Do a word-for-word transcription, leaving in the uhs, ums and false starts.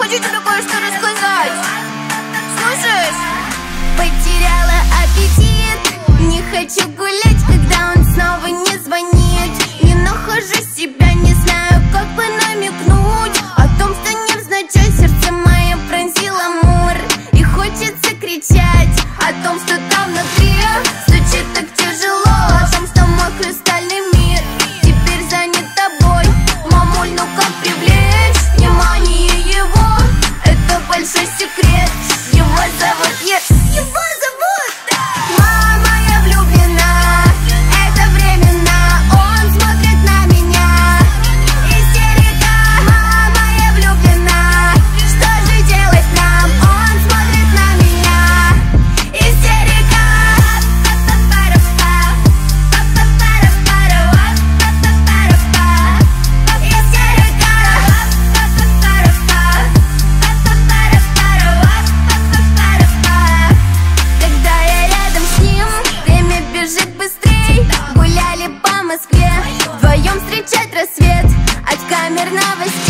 хочу тебе кое-что рассказать. Слушаешь? Потеряла аппетит, не хочу гулять, когда он снова не звонит. Не нахожу себя, не знаю, как бы намекнуть о том, что невзначай сердце мое пронзил амур. И хочется кричать о том, что там внутри стучит так тяжело, о том, что мой хрустальный мир теперь занят тобой. Мамуль, ну как привлечь внимание его? Это большой секрет, его зовут Ед. Его зовут мама, я влюблена, это временно, он смотрит на меня. Истерика, мама, я влюблена, что же делать нам? Он смотрит на меня. Истерика, когда я рядом с ним, время бежит быстрей. Гуляли по Москве, вдвоем встречать рассвет от камер новостей.